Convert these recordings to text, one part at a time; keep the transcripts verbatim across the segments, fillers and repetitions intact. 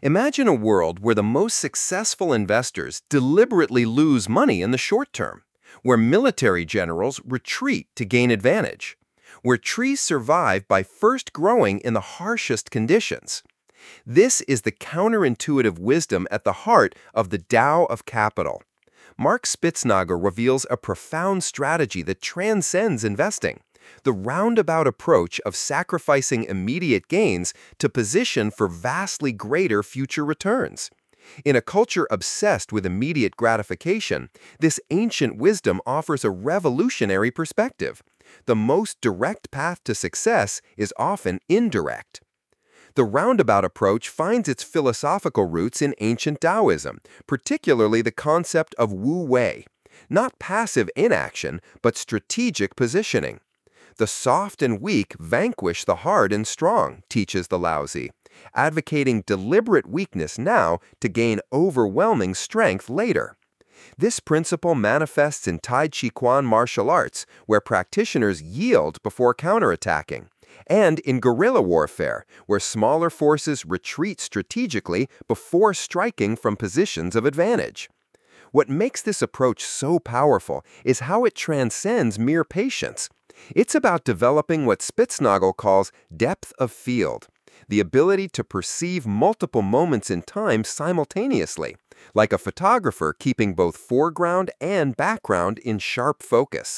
Imagine a world where the most successful investors deliberately lose money in the short term, where military generals retreat to gain advantage, where trees survive by first growing in the harshest conditions. This is the counterintuitive wisdom at the heart of the Tao of Capital. Mark Spitznagel reveals a profound strategy that transcends investing, the roundabout approach of sacrificing immediate gains to position for vastly greater future returns. In a culture obsessed with immediate gratification, this ancient wisdom offers a revolutionary perspective. The most direct path to success is often indirect. The roundabout approach finds its philosophical roots in ancient Taoism, particularly the concept of Wu Wei, not passive inaction, but strategic positioning. The soft and weak vanquish the hard and strong, teaches the Laozi, advocating deliberate weakness now to gain overwhelming strength later. This principle manifests in Tai Chi Chuan martial arts, where practitioners yield before counterattacking, and in guerrilla warfare, where smaller forces retreat strategically before striking from positions of advantage. What makes this approach so powerful is how it transcends mere patience. It's about developing what Spitznagel calls depth of field, the ability to perceive multiple moments in time simultaneously, like a photographer keeping both foreground and background in sharp focus.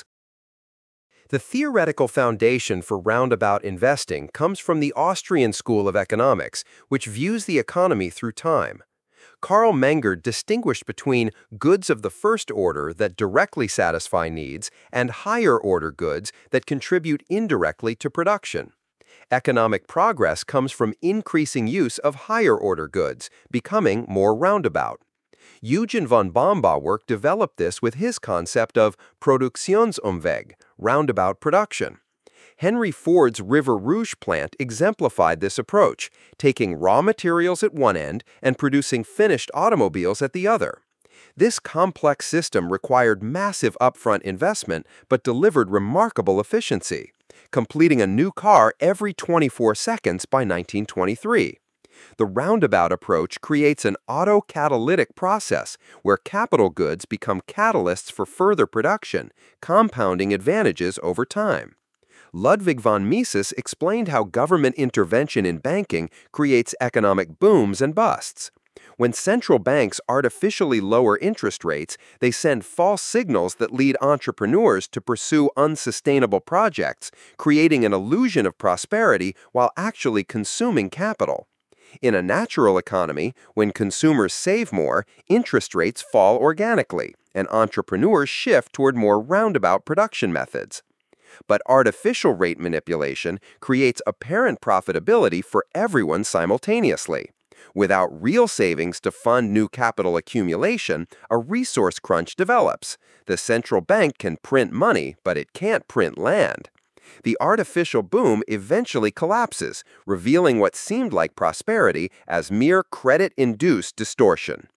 The theoretical foundation for roundabout investing comes from the Austrian School of Economics, which views the economy through time. Karl Menger distinguished between goods of the first order that directly satisfy needs and higher-order goods that contribute indirectly to production. Economic progress comes from increasing use of higher-order goods, becoming more roundabout. Eugen von Baumbach developed this with his concept of Produktionsumweg, roundabout production. Henry Ford's River Rouge plant exemplified this approach, taking raw materials at one end and producing finished automobiles at the other. This complex system required massive upfront investment but delivered remarkable efficiency, completing a new car every twenty-four seconds by nineteen twenty-three. The roundabout approach creates an autocatalytic process where capital goods become catalysts for further production, compounding advantages over time. Ludwig von Mises explained how government intervention in banking creates economic booms and busts. When central banks artificially lower interest rates, they send false signals that lead entrepreneurs to pursue unsustainable projects, creating an illusion of prosperity while actually consuming capital. In a natural economy, when consumers save more, interest rates fall organically, and entrepreneurs shift toward more roundabout production methods. But artificial rate manipulation creates apparent profitability for everyone simultaneously. Without real savings to fund new capital accumulation, a resource crunch develops. The central bank can print money, but it can't print land. The artificial boom eventually collapses, revealing what seemed like prosperity as mere credit-induced distortion.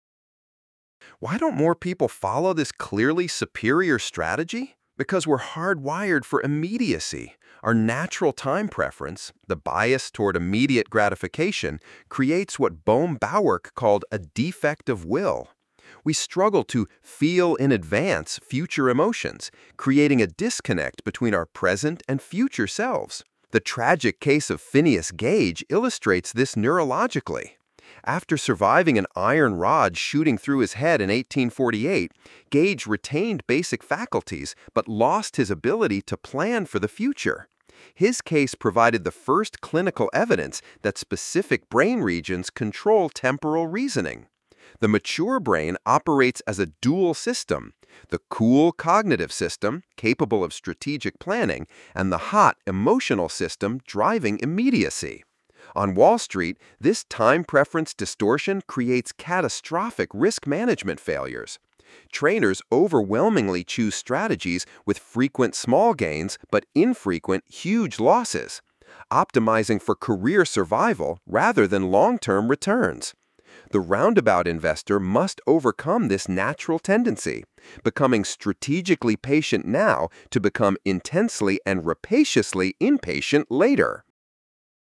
Why don't more people follow this clearly superior strategy? Because we're hardwired for immediacy. Our natural time preference, the bias toward immediate gratification, creates what Bohm-Bawerk called a defect of will. We struggle to feel in advance future emotions, creating a disconnect between our present and future selves. The tragic case of Phineas Gage illustrates this neurologically. After surviving an iron rod shooting through his head in eighteen forty-eight, Gage retained basic faculties but lost his ability to plan for the future. His case provided the first clinical evidence that specific brain regions control temporal reasoning. The mature brain operates as a dual system, the cool cognitive system, capable of strategic planning, and the hot emotional system driving immediacy. On Wall Street, this time preference distortion creates catastrophic risk management failures. Traders overwhelmingly choose strategies with frequent small gains but infrequent huge losses, optimizing for career survival rather than long-term returns. The roundabout investor must overcome this natural tendency, becoming strategically patient now to become intensely and rapaciously impatient later.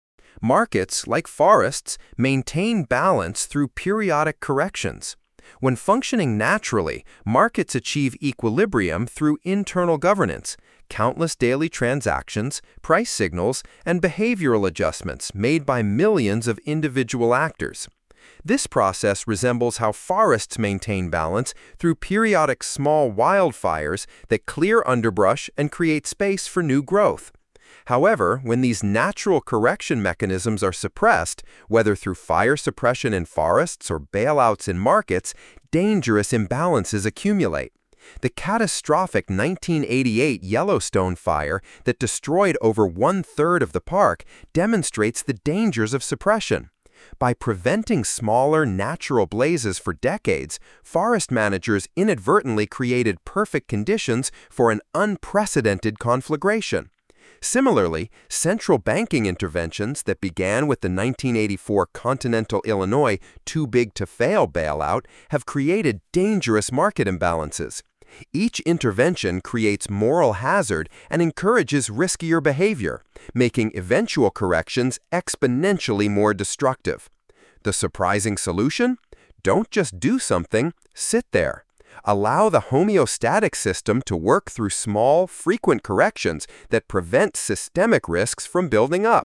Markets, like forests, maintain balance through periodic corrections. When functioning naturally, markets achieve equilibrium through internal governance, countless daily transactions, price signals, and behavioral adjustments made by millions of individual actors. This process resembles how forests maintain balance through periodic small wildfires that clear underbrush and create space for new growth. However, when these natural correction mechanisms are suppressed, whether through fire suppression in forests or bailouts in markets, dangerous imbalances accumulate. The catastrophic nineteen eighty-eight Yellowstone fire that destroyed over one-third of the park demonstrates the dangers of suppression. By preventing smaller, natural blazes for decades, forest managers inadvertently created perfect conditions for an unprecedented conflagration. Similarly, central banking interventions that began with the nineteen eighty-four Continental Illinois Too Big to Fail bailout have created dangerous market imbalances. Each intervention creates moral hazard and encourages riskier behavior, making eventual corrections exponentially more destructive. The surprising solution? Don't just do something, sit there. Allow the homeostatic system to work through small, frequent corrections that prevent systemic risks from building up.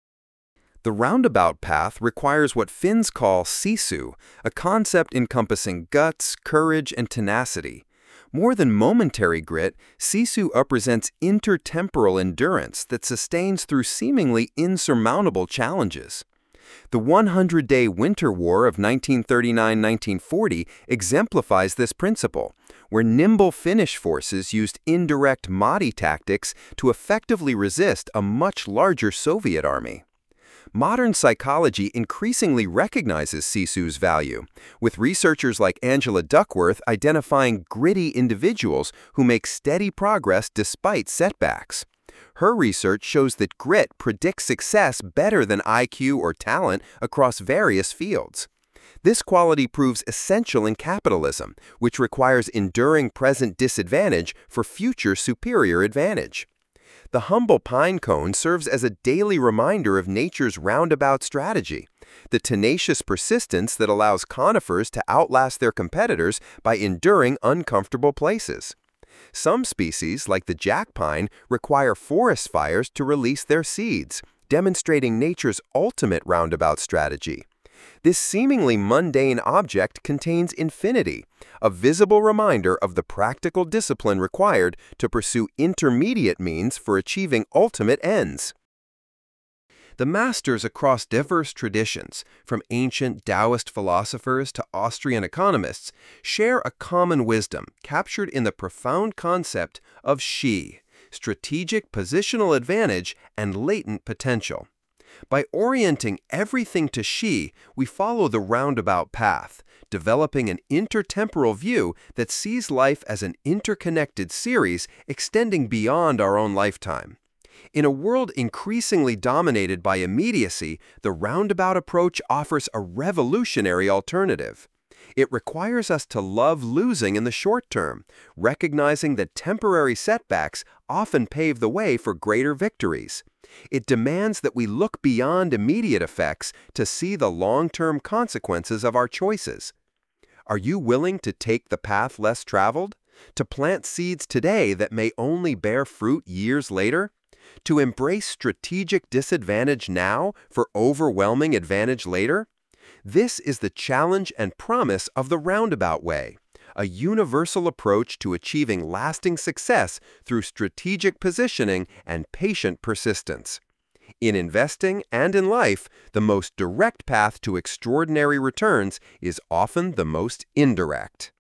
The roundabout path requires what Finns call sisu, a concept encompassing guts, courage, and tenacity. More than momentary grit, sisu represents intertemporal endurance that sustains through seemingly insurmountable challenges. The hundred day Winter War of nineteen thirty-nine to nineteen forty exemplifies this principle, where nimble Finnish forces used indirect Mahti tactics to effectively resist a much larger Soviet army. Modern psychology increasingly recognizes sisu's value, with researchers like Angela Duckworth identifying gritty individuals who make steady progress despite setbacks. Her research shows that grit predicts success better than I Q or talent across various fields. This quality proves essential in capitalism, which requires enduring present disadvantage for future superior advantage. The humble pine cone serves as a daily reminder of nature's roundabout strategy, the tenacious persistence that allows conifers to outlast their competitors by enduring uncomfortable places. Some species, like the jack pine, require forest fires to release their seeds, demonstrating nature's ultimate roundabout strategy. This seemingly mundane object contains infinity, a visible reminder of the practical discipline required to pursue intermediate means for achieving ultimate ends. The masters across diverse traditions, from ancient Taoist philosophers to Austrian economists, share a common wisdom captured in the profound concept of Shi, strategic positional advantage and latent potential. By orienting everything to Shi, we follow the roundabout path, developing an intertemporal view that sees life as an interconnected series extending beyond our own lifetime. In a world increasingly dominated by immediacy, the roundabout approach offers a revolutionary alternative. It requires us to love losing in the short term, recognizing that temporary setbacks often pave the way for greater victories. It demands that we look beyond immediate effects to see the long-term consequences of our choices. Are you willing to take the path less traveled? To plant seeds today that may only bear fruit years later? To embrace strategic disadvantage now for overwhelming advantage later? This is the challenge and promise of the roundabout way, a universal approach to achieving lasting success through strategic positioning and patient persistence. In investing and in life, the most direct path to extraordinary returns is often the most indirect.